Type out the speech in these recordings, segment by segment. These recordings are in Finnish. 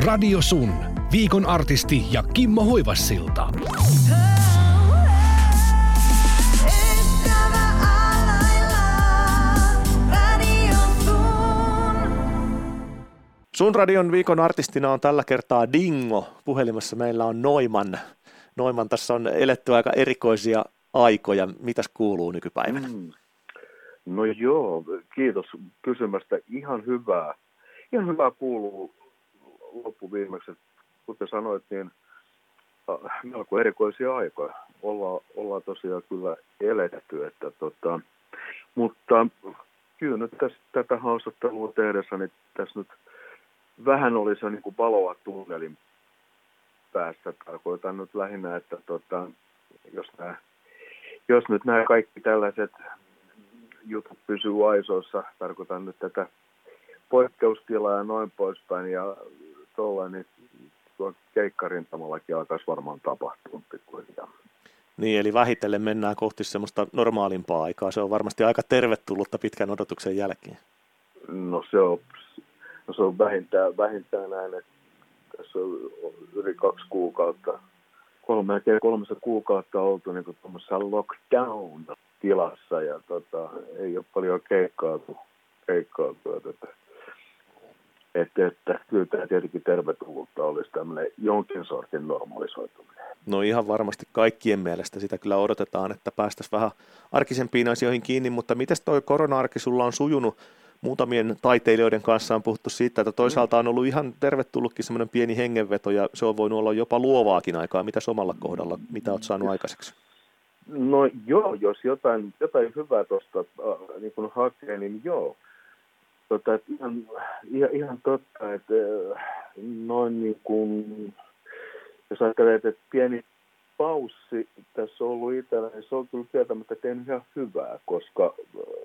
Radio Sun. Viikon artisti ja Kimmo Hoivassilta. Sun radion viikon artistina on tällä kertaa Dingo. Puhelimessa meillä on Noiman. Noiman, tässä on eletty aika erikoisia aikoja. Mitäs kuuluu nykypäivänä? No joo, kiitos kysymästä. Ihan hyvää kuuluu loppuviimeksi. Kuten sanoit, niin melko erikoisia aikoja. Ollaan tosiaan kyllä eletty. Mutta kyllä nyt tätä haastattelua tehdessä, niin tässä nyt vähän oli se niin kuin valoa tunnelin päässä. Tarkoitan nyt lähinnä, että jos nyt nämä kaikki tällaiset jutut pysyy aisoissa, tarkoitan nyt tätä poikkeustilaa ja noin poispäin ja tuolla, niin tuo keikkarintamallakin alkaisi varmaan tapahtua pikkuhiljaa. Niin, eli vähitellen mennään kohti semmoista normaalimpaa aikaa. Se on varmasti aika tervetullutta pitkän odotuksen jälkeen. No se on vähintään näin, että tässä on yli 2 kuukautta, melkein 3 kuukautta oltu niin kuin tuommoisessa lockdown-tilassa ja ei ole paljon keikkailtu. Että kyllä tämä tietenkin tervetullutta olisi tämmöinen jonkin sortin normalisoituminen. No ihan varmasti kaikkien mielestä sitä kyllä odotetaan, että päästäisiin vähän arkisempiin asioihin kiinni, mutta miten toi korona-arki sulla on sujunut? Muutamien taiteilijoiden kanssa on puhuttu siitä, että toisaalta on ollut ihan tervetullutkin semmoinen pieni hengenveto ja se on voinut olla jopa luovaakin aikaa. Mitäs omalla kohdalla, mitä olet saanut aikaiseksi? No joo, jos jotain hyvää tuosta niin kun hakee, niin joo. Ihan totta, että noin niin kuin, jos ajattelee, että pieni paussi tässä on ollut itsellä, niin se on kyllä tietämättä tehnyt ihan hyvää, koska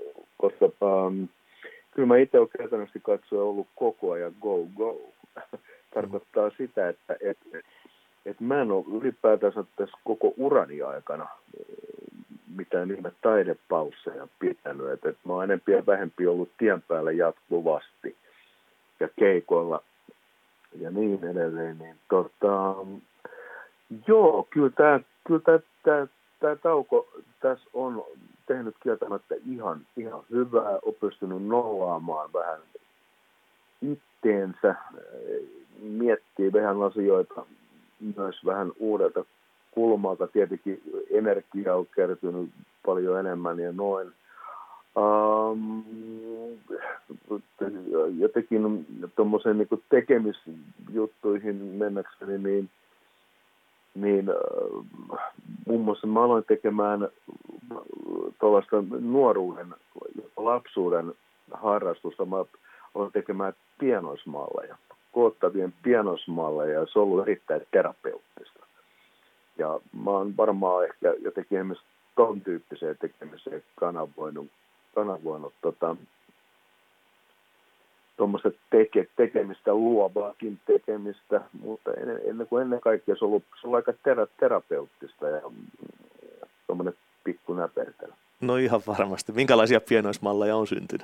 kyllä mä itse olen käytännössä katsoen ollut koko ajan go. Tarkoittaa sitä, että mä en ole ylipäätänsä tässä koko urani aikana mitään ihme taidepausseja pitänyt. Että mä oon enempi ja vähempi ollut tien päällä jatkuvasti ja keikoilla ja niin edelleen. Niin joo, kyllä tämä tauko tässä on tehnyt kieltämättä ihan hyvää, on pystynyt nollaamaan vähän itteensä, miettii vähän asioita myös vähän uudelta kulmalta. Tietenkin energia on kertynyt paljon enemmän ja noin. Jotenkin tuommoisen niin tekemisjuttuihin mennäkseni, niin muun muassa mä aloin tekemään tuollaista nuoruuden, lapsuuden harrastusta. Mä aloin tekemään pienoismalleja, koottavien pienoismalleja, ja se on ollut erittäin terapeuttista. Ja mä oon varmaan ehkä jotenkin esimerkiksi ton tyyppiseen tekemiseen kanavoinut tuommoista tekemistä, luovaakin tekemistä, mutta ennen kaikkea se on ollut aika terapeuttista ja tuommoinen pikku näpertely. No ihan varmasti. Minkälaisia pienoismalleja on syntynyt?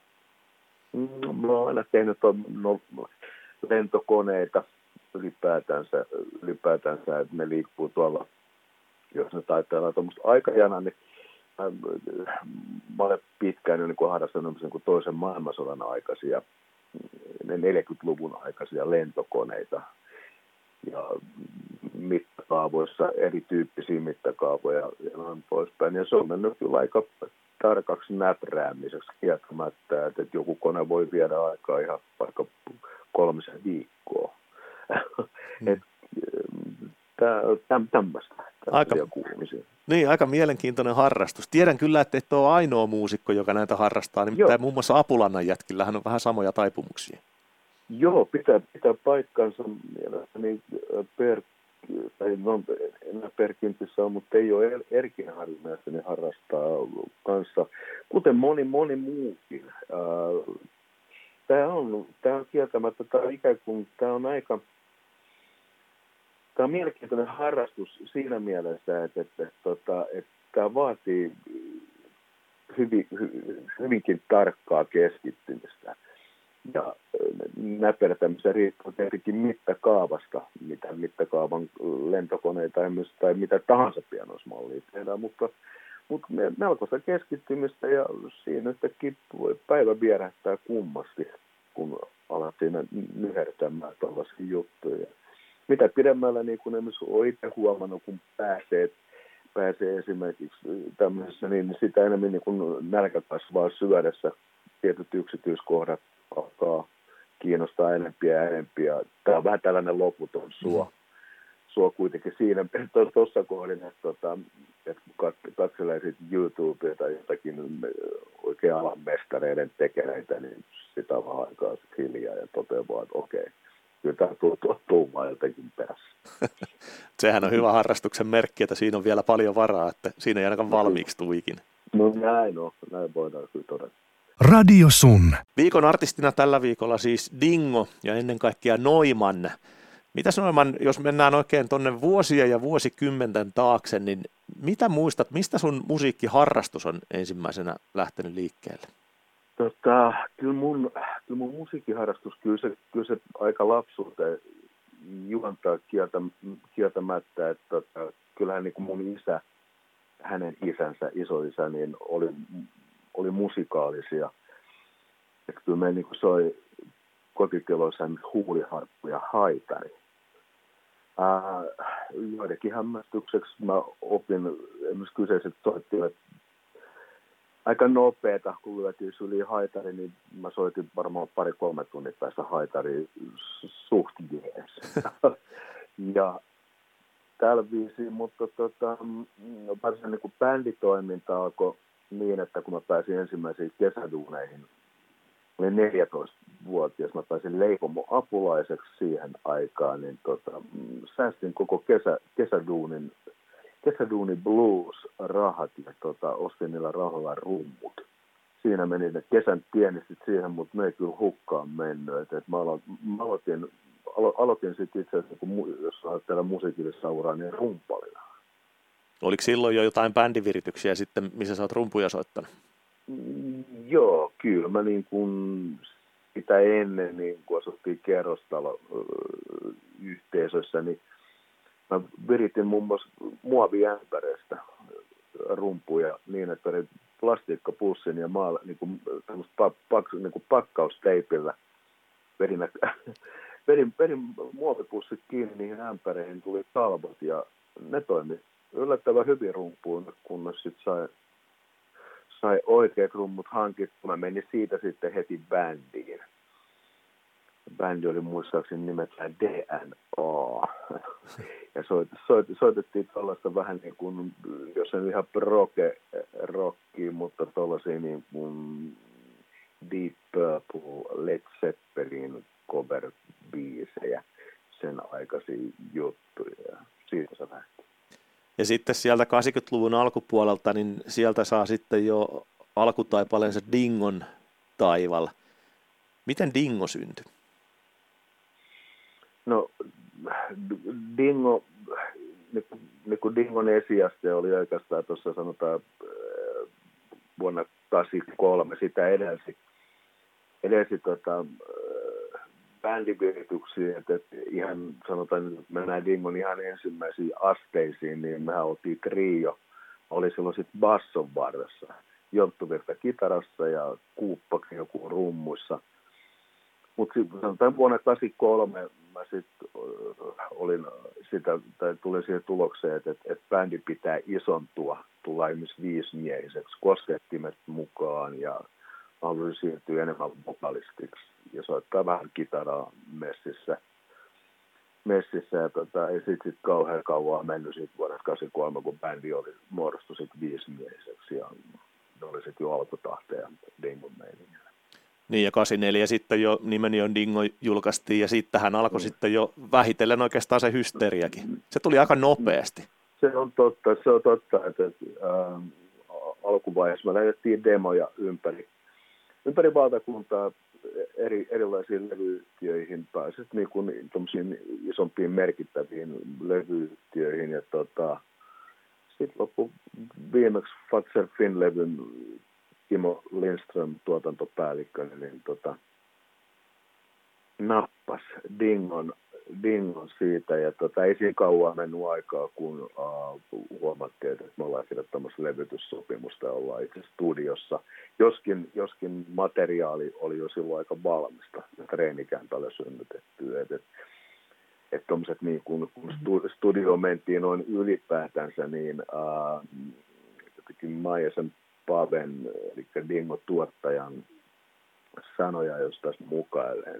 Mä oon aina tehnyt lentokoneita ylipäätänsä, että ne liikkuu tuolla, jos ne taitaa olla tuommoista aikajana, niin mä olen pitkään jo niin harrastanut niin toisen maailmansodan aikaisia, ne 40-luvun aikaisia lentokoneita ja mittakaavoissa, erityyppisiä mittakaavoja ja noin poispäin. Ja se on mennyt kyllä aika tarkaksi näpräämiseksi kieltämättä, että joku kone voi viedä aikaa ihan vaikka 3 viikkoa. Tämmöistä kuulumisia. Niin, aika mielenkiintoinen harrastus. Tiedän kyllä, että et ole ainoa muusikko, joka näitä harrastaa. Nimittäin muun muassa Apulannan jätkillähän on vähän samoja taipumuksia. Joo, pitää paikkansa mielestäni Perkintissä on, mutta ei ole Erkinharju mielestäni harrastaa kanssa, kuten moni muukin. Tämä on kieltämättä, tämä on mielenkiintoinen harrastus siinä mielessä, että tämä vaatii hyvinkin tarkkaa keskittymistä. Ja näpertämisen riippuu tietenkin mittakaavasta, mitä mittakaavan lentokoneita tai mitä tahansa pianoismallia tehdään, mutta melkoista keskittymistä ja siinä yhtäkkiä päivä vierähtää kummasti, kun alat siinä nyhertämään tällaisia juttuja. Mitä pidemmällä, niin kuin esimerkiksi olen itse huomannut, kun pääsee esimerkiksi tämmöisessä, niin sitä enemmän niin kuin nälkä kasvaa syödessä. Tietyt yksityiskohdat alkaa kiinnostaa enempiä ja enempiä. Tämä on vähän tällainen loputon suo kuitenkin siinä tuossa kohdin, että kun katselee sitten YouTubea tai jotakin oikein alan mestareiden tekereitä, niin sitä on vähän aikaa hiljaa ja toteaa vaan, että okei, kyllä tämä tuntuu vaan jotenkin perässä. Sehän on hyvä harrastuksen merkki, että siinä on vielä paljon varaa, että siinä ei ainakaan valmiiksi tule ikinä. No näin voidaan kyllä todeta. Radio Sun. Viikon artistina tällä viikolla siis Dingo ja ennen kaikkea Neumann. Mitäs Neumann, jos mennään oikein tuonne vuosia ja vuosikymmenten taakse, niin mitä muistat, mistä sun musiikkiharrastus on ensimmäisenä lähtenyt liikkeelle? Kyllä mun musiikkiharrastus, kyllä se aika lapsuuteen juontaa kieltämättä, että kyllähän niin kuin mun isä, hänen isänsä, isoisä, niin oli musikaalisia. Että kyllä me niin kuin soi kotitiloissa huuliharppu ja haitari. Joidenkin hämmästykseksi mä opin esimerkiksi kyseiset soittimet aika nopeeta, kun lyötiin syliin haitari, niin mä soitin varmaan 2-3 tunnin päästä haitari suht jees. Ja tällä viisiin, mutta varsin niin kuin bänditoiminta alkoi niin, että kun mä pääsin ensimmäisiin kesäduuneihin, olin 14-vuotias, mä pääsin leipomo-apulaiseksi siihen aikaan, niin säästin koko kesäduunin blues-rahat ja ostin niillä rahoilla rummut. Siinä meni ne kesän pienistit siihen, mutta ne ei kyllä hukkaan mennyt. Et mä aloitin sitten itse asiassa, jos ajattelee musiikillista uraa, niin rumpalina. Oliko silloin jo jotain bändivirityksiä sitten, missä sä oot rumpuja soittanut? Joo, kyllä. Mä niin kuin sitä ennen, niin kun asuttiin kerrostalo-yhteisössä, niin mä viritin muun muassa muoviämpäreistä rumpuja niin, että oli plastiikkapussin ja niin kuin pakkausteipillä verin muovipussit kiinni niihin ämpäreihin, tuli kalvot ja ne toimi yllättävän hyvin rumpuun, kunnes sitten sai oikeat rummut hankittua. Mä menin siitä sitten heti bändiin. Bändi oli muistaakseni nimeltään DNA. Ja soitettiin tuollaista vähän niin kuin, jos en ihan proge-rockia, mutta tuollaisia niin kuin Deep Purple, Led Zeppelin cover-biisejä, sen aikaisia juttuja. Siitä se lähti. Ja sitten sieltä 80-luvun alkupuolelta, niin sieltä saa sitten jo alkutaipaleensa Dingon taival. Miten Dingo syntyi? No, Dingo, niin kuin Dingon esiaste oli oikeastaan tuossa sanotaan vuonna 1983, sitä edelsi bändivirityksiä, että ihan sanotaan, että mennään Dingon ihan ensimmäisiin asteisiin, niin mehän oltiin trio. Oli silloin sitten basson varressa, Jonttu Virta kitarassa ja Kuuppakin joku rummuissa. Mutta sanotaan vuonna 1983 mä sitten tulin siihen tulokseen, että bändi pitää isontua, tulla esimerkiksi 5-miehiseksi, koskettimet mukaan ja haluaisin siirtyä enemmän vokalistiksi ja soittaa vähän kitaraa messissä ja ei sitten kauhean kauan mennyt siitä vuodesta 1983, kun bändi muodostui sitten 5-miehiseksi ja ne oli sitten jo alkutahteen Dingon meiningiä. Niin ja 84 sitten jo nimeni on Dingo julkaistiin ja sittenhän alkoi sitten jo vähitellen oikeastaan se hysteriakin. Se tuli aika nopeasti. Se on totta, että alkuvaiheessa me lähetettiin demoja ympäri valtakuntaa erilaisiin levyyhtiöihin, pääsit niin kuin isompiin merkittäviin levyyhtiöihin ja sitten loppu viimeksi Fatser Finn-levyn Timo Lindström tuotantopäällikkö, niin nappas Dingon siitä, ja ei siinä kauan mennyt aikaa, kun huomattiin, että me ollaan kirjoittamassa levytyssopimusta ja ollaan itse studiossa, joskin materiaali oli jo silloin aika valmista ja treenikämpällä synnytetty, että tuommoiset niin kun studio mentiin noin ylipäätänsä, niin jotenkin Maijasen Paven, eli Dingo-tuottajan sanoja, jos tässä mukailee,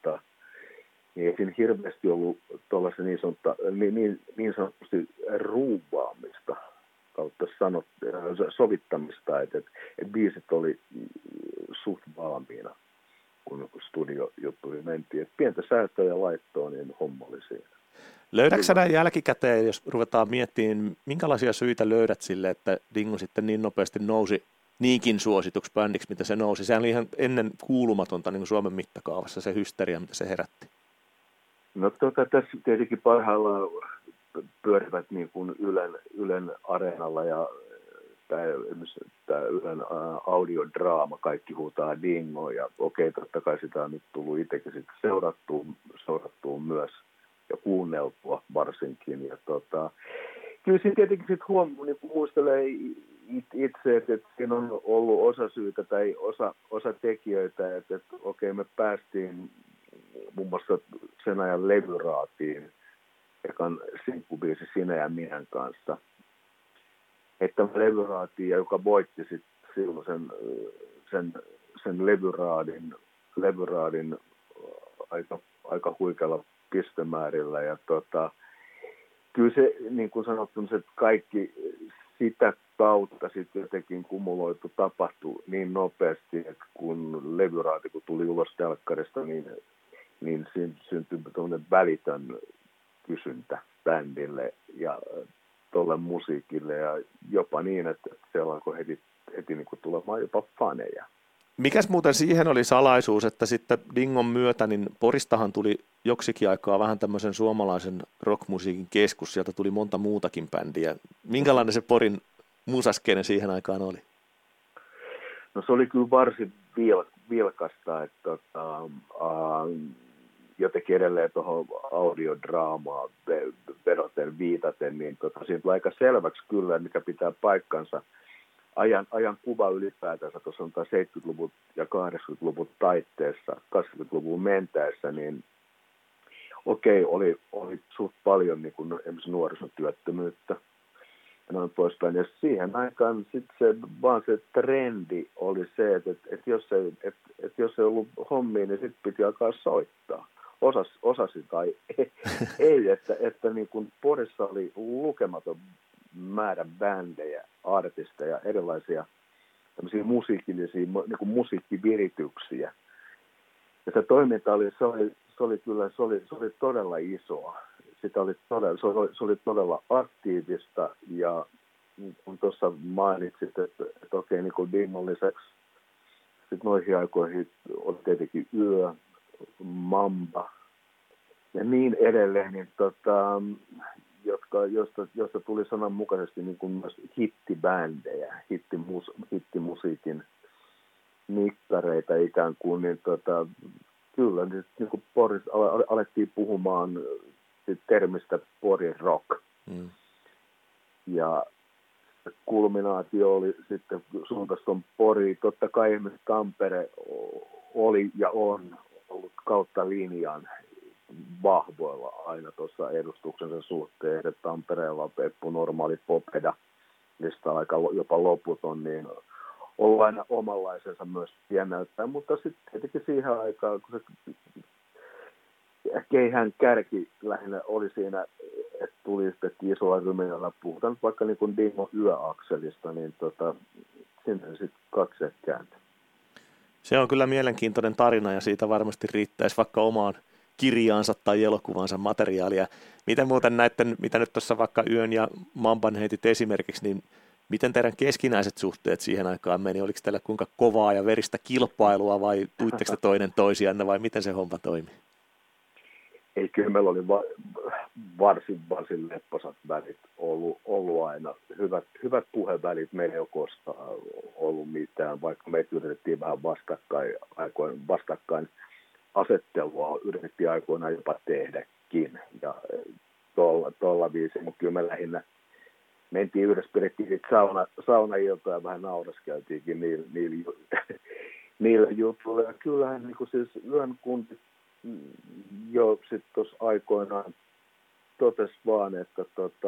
niin ei siinä hirveästi ollut tuollaista niin sanotusti ruuvaamista kautta sovittamista, että biisit oli suht valmiina, kun studiojuttuihin mentiin. Et pientä säätöä ja laittoa, niin homma oli siinä. Löydätkö sä näin jälkikäteen, jos ruvetaan miettimään, minkälaisia syitä löydät sille, että Dingo sitten niin nopeasti nousi niinkin suosituksi bändiksi, mitä se nousi? Sehän oli ihan ennen kuulumatonta niin Suomen mittakaavassa se hysteria, mitä se herätti. No tässä tietenkin parhaillaan pyörivät niin kuin Ylen areenalla ja tämä Ylen audiodraama, kaikki huutaa Dingo, ja okei, totta kai sitä on nyt tullut itsekin sitten seurattua myös ja kuunneltua varsinkin. Ja kyllä siinä tietenkin sitten niin muistelee itse, että siinä on ollut osa syytä tai osa tekijöitä, että okei, me päästiin muun muassa sen ajan levyraatiin, joka on sinkkubiisi Sinä ja Minän kanssa. Että levyraatiin, joka voitti sitten silloin sen levyraadin aika huikealla pistemäärillä. Ja kyllä se, niin kuin sanottu, se siinä sitä kautta sitten jotenkin kumuloitu tapahtui niin nopeasti, että kun levyraati kun tuli ulos telkkarista, niin siinä syntyi tuollainen välitön kysyntä bändille ja tuolle musiikille ja jopa niin, että siellä alkoi heti niin kuin tulemaan jopa faneja. Mikäs muuten siihen oli salaisuus, että sitten Dingon myötä, niin Poristahan tuli joksikin aikaa vähän tämmöisen suomalaisen rockmusiikin keskus, sieltä tuli monta muutakin bändiä. Minkälainen se Porin musaskene siihen aikaan oli? No se oli kyllä varsin vilkasta, että jotenkin edelleen tuohon audiodraamaan vedoten viitaten, niin siinä tulee aika selväksi kyllä, mikä pitää paikkansa. Ajan kuva ylipäätänsä, tuossa on 70-luvun ja 80-luvun taitteessa, 80-luvun mentäessä, niin okei, oli suht paljon niin kuin esimerkiksi nuorisotyöttömyyttä ja noin poispäin. Ja siihen aikaan sitten se trendi oli se, että jos ei ollut hommia, niin sitten piti alkaa soittaa. Osasi tai ei, että niin kuin Porissa oli lukematon määrä bändejä, artisteja, erilaisia tämmöisiä musiikillisia, niin kuin musiikkivirityksiä. Ja se toiminta oli todella isoa. Se oli todella aktiivista ja kun tuossa mainitsit, että okei, niin kuin Dingon lisäksi sitten noihin aikoihin oli tietenkin Yö, Mamba ja niin edelleen, niin josta tuli sananmukaisesti niin kuin myös hittibändejä, hittimusiikin mittareita ikään kuin, niin kyllä niin kuin Porissa alettiin puhumaan termistä Porin rock. Mm. Ja kulminaatio oli sitten suuntaisi tuon Poriin. Totta kai esimerkiksi Tampere oli ja on ollut kautta linjan vahvoilla aina tuossa edustuksensa suhteen, että Tampereella on Peppu Normaali Popeda, lista aika jopa loputon, niin ollut aina omanlaisensa myös pienältä, mutta sitten tietenkin siihen aikaan, kun se keihään kärki lähinnä oli siinä, että tuli sitten isolla ryminällä, puhutaan vaikka niin kuin Dingo Yö-akselista, niin sinne sitten katseet kääntyi. Se on kyllä mielenkiintoinen tarina ja siitä varmasti riittäisi vaikka omaan kirjaansa tai elokuvansa materiaalia. Miten muuten näiden, mitä nyt tuossa vaikka Yön ja Mamban heitit esimerkiksi, niin miten teidän keskinäiset suhteet siihen aikaan meni? Oliko teillä kuinka kovaa ja veristä kilpailua vai tuitteko te toinen toisianne vai miten se homma toimi? Ei, kyllä meillä oli varsin lepposat välit ollut aina. Hyvät puhevälit, meillä ei ole koskaan ollut mitään, vaikka me yritettiin vähän vastakkain asettelua yritettiin aikoinaan jopa tehdäkin. Ja tuolla viisi, mutta kyllä me lähinnä mentiin yhdessä, pidettiin saunailtoja ja vähän nauraskeltiinkin niillä jutuilla. Ja kyllähän niin siis Yön Kunti jo sitten tuossa aikoinaan totesi vaan, että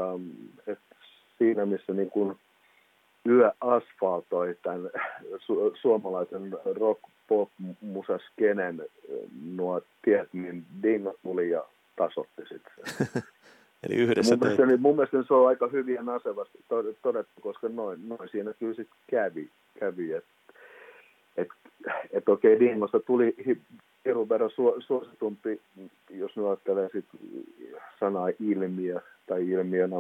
siinä missä niin kuin Yö asfaltoi tämän suomalaisen rock-pop-musaskenen nuo tiet, niin Dingo tuli ja tasoitti sitten. Eli yhdessä mun mielestä se on aika hyvin ja nasevasti todettu, koska noin siinä kyllä sitten kävi että okei, Dingosta tuli hirveän verran suositumpi, jos nyt ajattelee sit sanaa ilmiö tai ilmiönä,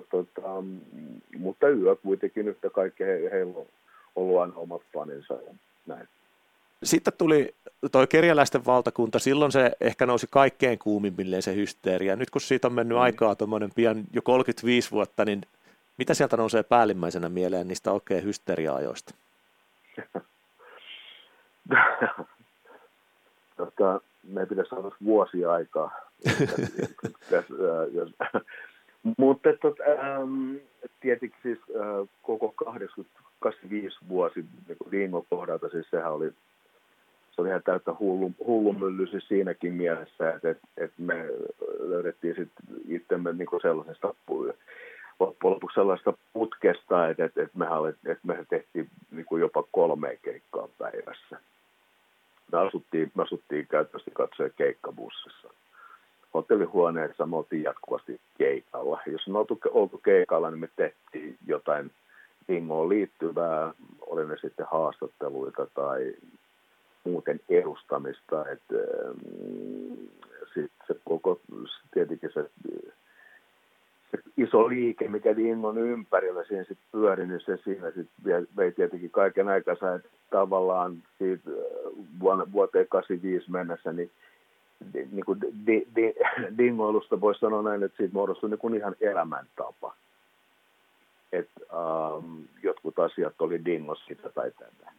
mutta Yö kuitenkin yhtä kaikki heillä on ollut aina omat faninsa ja näin. Sitten tuli toi Kerjäläisten valtakunta, silloin se ehkä nousi kaikkein kuumimmilleen se hysteeria. Nyt kun siitä on mennyt aikaa tuommoinen pian jo 35 vuotta, niin mitä sieltä nousee päällimmäisenä mieleen niistä oikein hysteria-ajoista? Me pitäisi saada vuosia aikaa. Mutta tietenkin siis koko 85 vuosi niin Dingon kohdalta, siis se oli ihan täyttä hullunmylly siis siinäkin mielessä, että me löydettiin sitten itsemme niin sellaisesta loppujen lopuksi sellaista putkesta, että me tehtiin niin jopa 3 keikkaa päivässä. Me asuttiin käytännössä katsoen keikkabussissa. Hotellihuoneessa me oltiin jatkuvasti keikalla. Jos on oltu keikalla, niin me tehtiin jotain Dingoon liittyvää, oli ne sitten haastatteluita tai muuten edustamista. Sitten se koko, tietenkin se iso liike, mikä Dingon ympärillä siinä sitten pyöri, niin se siinä sitten vei tietenkin kaiken aikansa, että tavallaan siitä vuoteen 85 mennessä, niin kuin dingoilusta voisi sanoa näin, että siitä muodostui niin kuin ihan elämäntapa. Että jotkut asiat oli Dingos sitä tai tätä.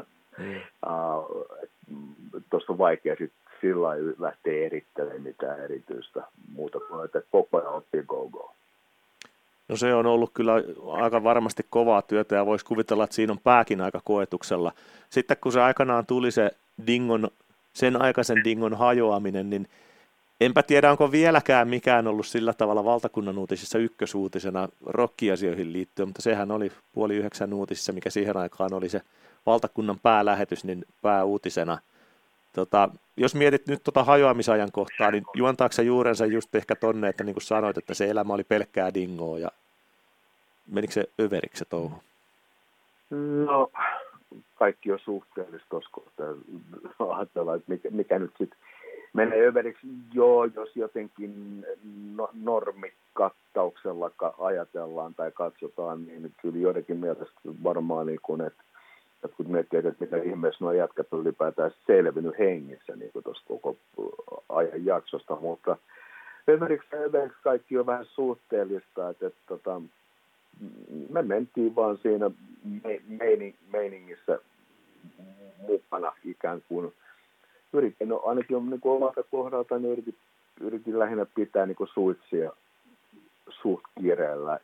Tuosta on vaikea sitten sillä lailla lähteä erittelemään mitään erityistä muuta kuin, että koko ajan oppii go-go. No se on ollut kyllä aika varmasti kovaa työtä ja voisi kuvitella, että siinä on pääkin aika koetuksella. Sitten kun se aikanaan tuli se sen aikaisen Dingon hajoaminen, niin enpä tiedä, onko vieläkään mikään ollut sillä tavalla valtakunnan uutisissa ykkösuutisena rockiasioihin liittyen, mutta sehän oli 8:30 uutisissa, mikä siihen aikaan oli se valtakunnan päälähetys, niin pääuutisena. Jos mietit nyt hajoamisajan kohtaa, niin juontaako se juurensa just ehkä tonne, että niin kuin sanoit, että se elämä oli pelkkää Dingoa ja menikö se överiksi se touhu? No, kaikki on suhteellista tuossa kohtaa. Ajatellaan, että mikä nyt sitten menee överiksi. Joo, jos jotenkin normikattauksella ajatellaan tai katsotaan, niin kyllä joidenkin mielestä varmaan niin kuin, että kun miettii, että mitä ihmeessä nuo jätkät on ylipäätään selvinnyt hengissä niin tuossa koko ajan jaksosta, mutta överiksi kaikki on vähän suhteellista, että me mentiin vaan siinä meiningissä mukana ikään kuin. Yritin, no ainakin niin omalta kohdalta, niin yritin lähinnä pitää niin suitsia suht kiireellä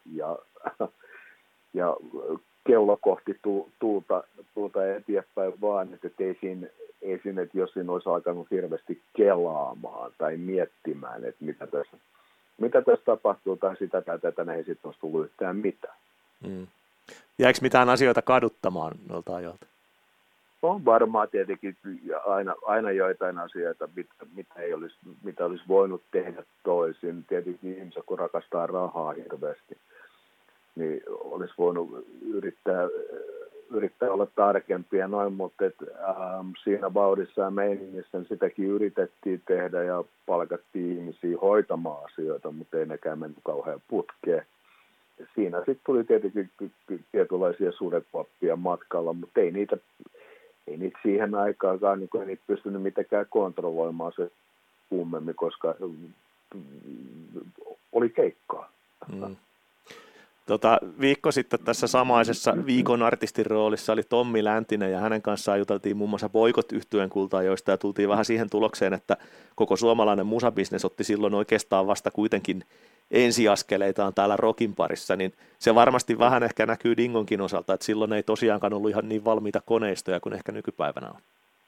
ja kello kohti tuulta eteenpäin vaan, että ei siinä, että jos siinä olisi alkanut hirveästi kelaamaan tai miettimään, että mitä tässä tapahtuu tai sitä tai tätä, niin ei sitten olisi tullut yhtään mitään. Jäikö mitään asioita kaduttamaan noilta ajoilta? On varmaan tietenkin aina joitain asioita, mitä olisi voinut tehdä toisin. Tietenkin ihmiset, kun rakastaa rahaa hirveästi, niin olisi voinut yrittää olla tarkempia noin, mutta siinä vauhdissa ja meiningissä niin sitäkin yritettiin tehdä ja palkattiin ihmisiä hoitamaan asioita, mutta ei nekään mennyt kauhean putkeen. Siinä sitten tuli tietenkin tietynlaisia suurekuoppia matkalla, mutta ei niitä siihen aikaankaan niin ei niitä pystynyt mitenkään kontrolloimaan se kummemmin, koska oli keikkaa. Viikko sitten tässä samaisessa viikon artistin roolissa oli Tommi Läntinen ja hänen kanssaan juteltiin muun muassa Boikot-yhtyeen Kulta-ajoista ja tultiin vähän siihen tulokseen, että koko suomalainen musabisnes otti silloin oikeastaan vasta kuitenkin ensiaskeleitaan täällä rockin parissa, niin se varmasti vähän ehkä näkyy Dingonkin osalta, että silloin ei tosiaankaan ollut ihan niin valmiita koneistoja kuin ehkä nykypäivänä on.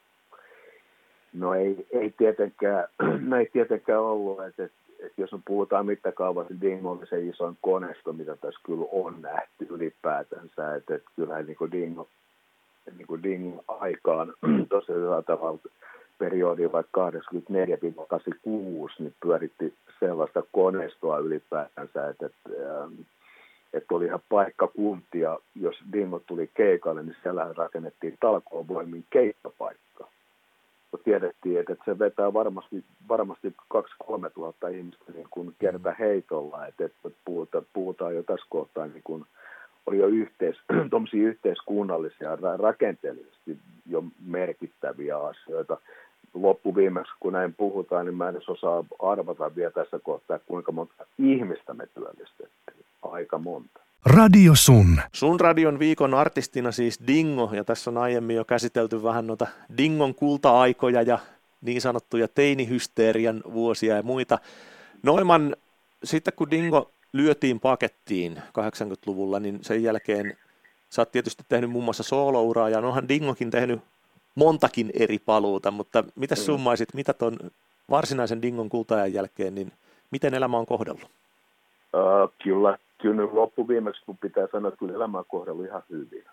No ei tietenkään ollut, että jos puhutaan mittakaavassa, Dingo oli se isoin koneisto, mitä tässä kyllä on nähty ylipäätänsä, että kyllähän niin kuin Dingo aikaan tosiaan tavalla periodi vaikka 84-86, niin pyöritti sellaista koneistoa ylipäätänsä, että oli ihan paikkakuntia, jos Dingo tuli keikalle, niin siellä rakennettiin talkoovoimin keikkapaikka. Tiedettiin, että se vetää varmasti 2-3 tuhatta ihmistä niin kuin kerta heitolla, että puhutaan jo tässä kohtaa, niin kuin oli jo yhteiskunnallisia rakenteellisesti jo merkittäviä asioita. Loppuviimeksi, kun näin puhutaan, niin mä en edes osaa arvata vielä tässä kohtaa, kuinka monta ihmistä me työllistettiin. Aika monta. Radio Sun. Sun radion viikon artistina siis Dingo, ja tässä on aiemmin jo käsitelty vähän noita Dingon kulta-aikoja ja niin sanottuja teinihysteerian vuosia ja muita. Noiman, sitten kun Dingo lyötiin pakettiin 80-luvulla, niin sen jälkeen sä oot tietysti tehnyt muun muassa soolouraa, ja onhan Dingokin tehnyt montakin eri paluuta, mutta miten summaisit, mitä ton varsinaisen Dingon kulta-ajan jälkeen, niin miten elämä on kohdellut? Kyllä nyt loppuviimeksi, kun pitää sanoa, että kyllä elämä on kohdellut ihan hyvin.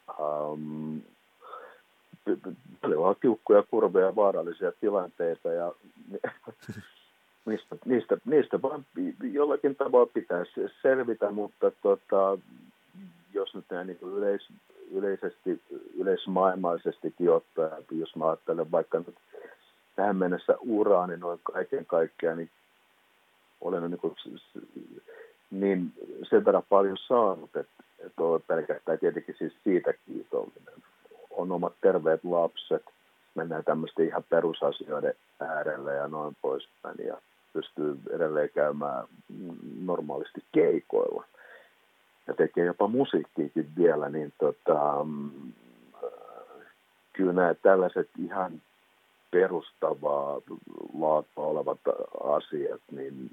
Paljon tiukkoja kurveja ja vaarallisia tilanteita, ja niistä vaan jollakin tavalla pitäisi selvitä, mutta jos nyt näin niin yleismaailmallisestikin ottaa, jos mä ajattelen vaikka nyt tähän mennessä uraa, niin noin kaiken kaikkiaan, niin olen niin sen verran paljon saanut, että olen pelkästään tietenkin siis siitä kiitollinen. On omat terveet lapset, mennään tämmöisten ihan perusasioiden äärelle ja noin poispäin, ja pystyy edelleen käymään normaalisti keikoilla. Ja tekee jopa musiikkiakin vielä, niin kyllä nämä tällaiset ihan perustavaa laatua olevat asiat, niin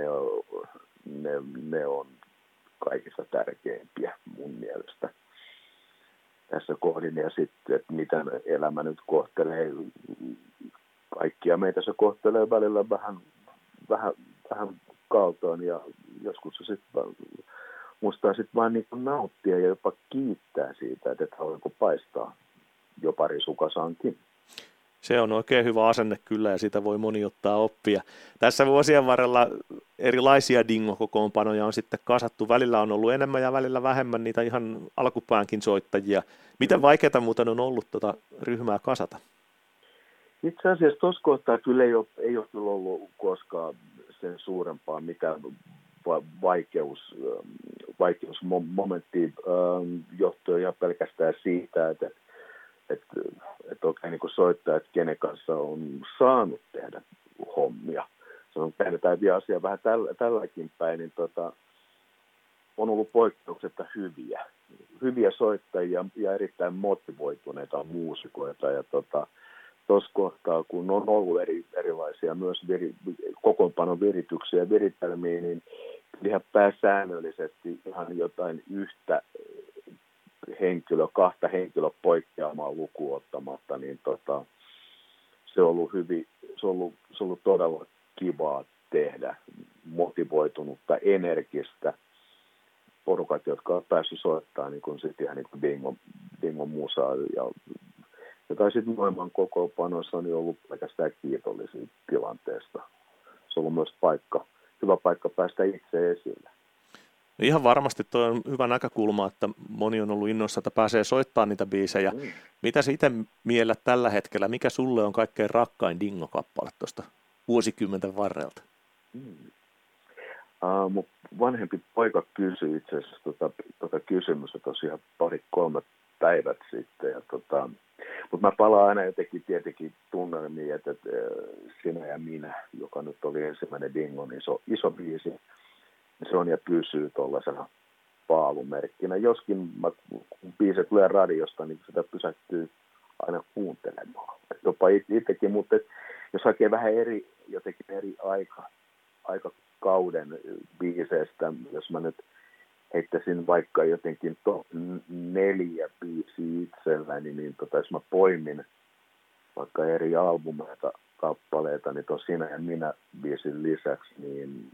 ne on kaikista tärkeimpiä mun mielestä tässä kohdin. Ja sitten, että mitä elämä nyt kohtelee, kaikkia meitä se kohtelee välillä vähän kaltoon, ja joskus se sitten muistaa sitten vaan niin kuin nauttia ja jopa kiittää siitä, että aurinko paistaa jopa risukasankin. Se on oikein hyvä asenne kyllä, ja sitä voi moni ottaa oppia. Tässä vuosien varrella erilaisia Dingo-kokoonpanoja on sitten kasattu. Välillä on ollut enemmän ja välillä vähemmän niitä ihan alkupäänkin soittajia. Miten vaikeaa muuten on ollut tuota ryhmää kasata? Itse asiassa tuossa kohtaa kyllä ei ole kyllä ollut koskaan sen suurempaa mitään vaikeusmomenttia johtuen ihan pelkästään siitä, että oikein niin kuin soittaa, että kenen kanssa on saanut tehdä hommia. Se on käännetään vielä asia vähän tälläkin päin, niin on ollut poikkeuksetta hyviä soittajia ja erittäin motivoituneita muusikoita. Ja tuossa kohtaa, kun on ollut erilaisia myös kokoonpanon virityksiä ja viritelmiä, niin ihan pääsäännöllisesti ihan jotain yhtä kahta henkilöä poikkeamaan lukuun ottamatta, niin se on ollut todella kivaa tehdä, motivoitunutta, energistä porukat, jotka on päässyt soittamaan niin kuin sit ihan niin kuin Dingon musaa, ja sitten Noiman kokoonpanoissa on ollut pelkästään kiitollisia tilanteesta. Se on ollut myös hyvä paikka päästä itse esille. Ihan varmasti tuo on hyvä näkökulma, että moni on ollut innoissa, että pääsee soittamaan niitä biisejä. Mitä sä itse miellät tällä hetkellä? Mikä sulle on kaikkein rakkain Dingo-kappale tuosta vuosikymmenten varrelta? Mun vanhempi poika kysyi itse asiassa tota kysymystä tosiaan 2-3 päivät sitten. Mutta mä palaan aina jotenkin tietenkin tunnelmiin, että Sinä ja minä, joka nyt oli ensimmäinen Dingo, niin se on iso biisi. Se on ja pysyy tuollaisena paalumerkkinä. Joskin kun biisi tulee radiosta, niin sitä pysähtyy aina kuuntelemaan. Jopa itsekin, mutta jos hakee vähän jotenkin eri aikakauden biiseistä, jos mä nyt heittäisin vaikka jotenkin top 4 biisiä itselläni, niin jos mä poimin vaikka eri albumeita, kappaleita, niin Sinä ja minä biisin lisäksi, niin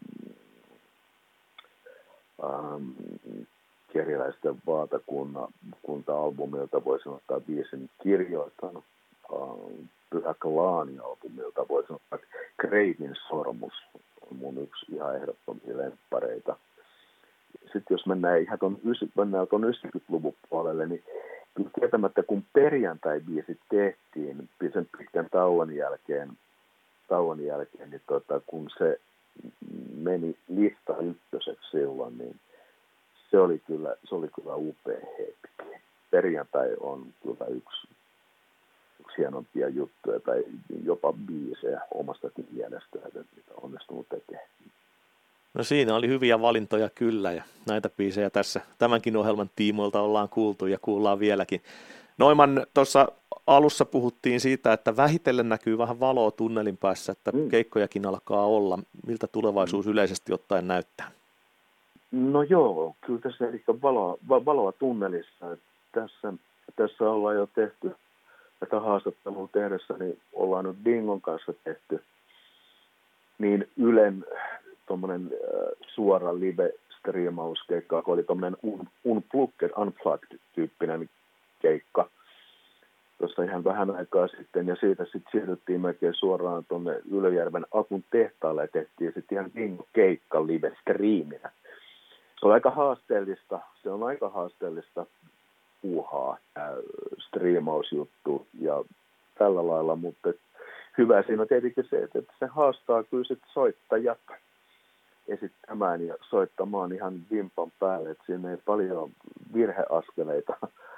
Keriläisten Vaatakunta-albumilta voisin ottaa biisin Kirjoitanut. Pyhä Klaani-albumilta voisin ottaa Kreivin Sormus, on mun yksi ihan ehdottomia lemppareita. Sitten jos mennään ihan tuon 90-luvun puolelle, niin kyllä tietämättä kun Perjantai-biisit tehtiin sen pitkän tauon jälkeen niin kun se meni lista ykköseksi silloin, niin se oli kyllä upea hetki. Perjantai on kyllä yksi hienompia juttuja tai jopa biisejä omastakin mielestä, mitä on onnistunut tekemään. No siinä oli hyviä valintoja kyllä, ja näitä biisejä tässä tämänkin ohjelman tiimoilta ollaan kuultu ja kuullaan vieläkin. Noiman tuossa alussa puhuttiin siitä, että vähitellen näkyy vähän valoa tunnelin päässä, että keikkojakin alkaa olla. Miltä tulevaisuus yleisesti ottaen näyttää? No joo, kyllä tässä eli valoa tunnelissa. Tässä ollaan jo tehty tätä haastattelua tehdessä, niin ollaan nyt Dingon kanssa tehty niin Ylen tuommoinen suora live-striimauskeikka, joka oli tuommoinen unplugged-tyyppinen keikka tuossa ihan vähän aikaa sitten, ja siitä sitten siirryttiin melkein suoraan tuonne Ylöjärven Akun tehtaalle ja tehtiin sitten ihan Dingo-keikka live-striiminä. Se on aika haasteellista puuhaa, striimausjuttu ja tällä lailla, mutta hyvä siinä on tietenkin se, että se haastaa kyllä sitten soittajat esittämään ja soittamaan ihan vimpan päälle, että siinä ei paljon virheaskeleita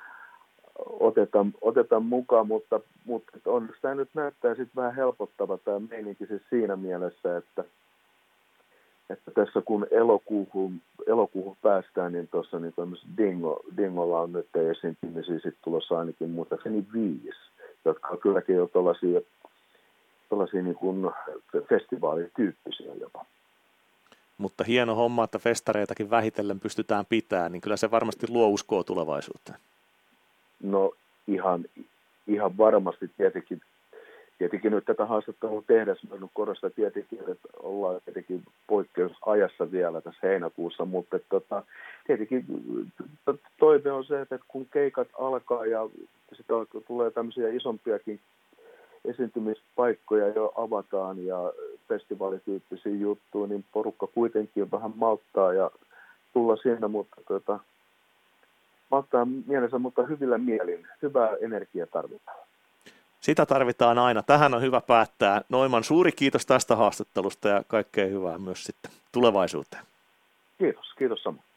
oteta mukaan, mutta onneksi tämä nyt näyttää sitten vähän helpottava tämä meininki siis siinä mielessä, että tässä kun elokuuhun päästään, niin tuossa niin Dingolla on nyt esiintymisiä sitten tulossa ainakin muistaakseni 5, jotka on kylläkin jo tuollaisia niin kuin festivaalityyppisiä jopa. Mutta hieno homma, että festareitakin vähitellen pystytään pitämään, niin kyllä se varmasti luo uskoa tulevaisuuteen. No ihan varmasti tietenkin nyt tätä haastattelua tehdessä korostaa tietenkin, että ollaan tietenkin poikkeusajassa vielä tässä heinäkuussa, mutta tietenkin toive on se, että kun keikat alkaa ja sitten tulee tämmöisiä isompiakin esiintymispaikkoja jo avataan ja festivaalityyppisiä juttuja, niin porukka kuitenkin vähän malttaa ja tulla sinne, mutta malttaa mielensä, mutta hyvillä mielin. Hyvää energiaa tarvitaan. Sitä tarvitaan aina. Tähän on hyvä päättää. Noiman, suuri kiitos tästä haastattelusta ja kaikkea hyvää myös sitten tulevaisuuteen. Kiitos samoin.